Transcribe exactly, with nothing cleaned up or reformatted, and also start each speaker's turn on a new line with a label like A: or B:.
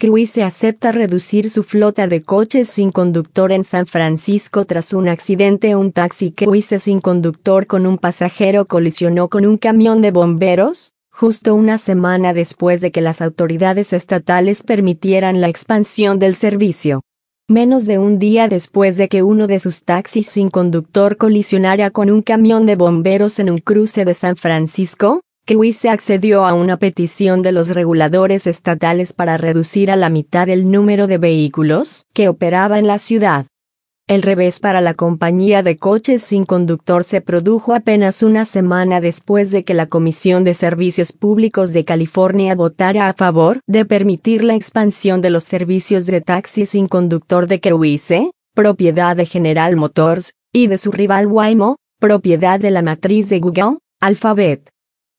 A: Cruise acepta reducir su flota de coches sin conductor en San Francisco tras un accidente. Un taxi Cruise sin conductor con un pasajero colisionó con un camión de bomberos, justo una semana después de que las autoridades estatales permitieran la expansión del servicio. Menos de un día después de que uno de sus taxis sin conductor colisionara con un camión de bomberos en un cruce de San Francisco, Cruise accedió a una petición de los reguladores estatales para reducir a la mitad el número de vehículos que operaba en la ciudad. El revés para la compañía de coches sin conductor se produjo apenas una semana después de que la Comisión de Servicios Públicos de California votara a favor de permitir la expansión de los servicios de taxi sin conductor de Cruise, propiedad de General Motors, y de su rival Waymo, propiedad de la matriz de Google, Alphabet.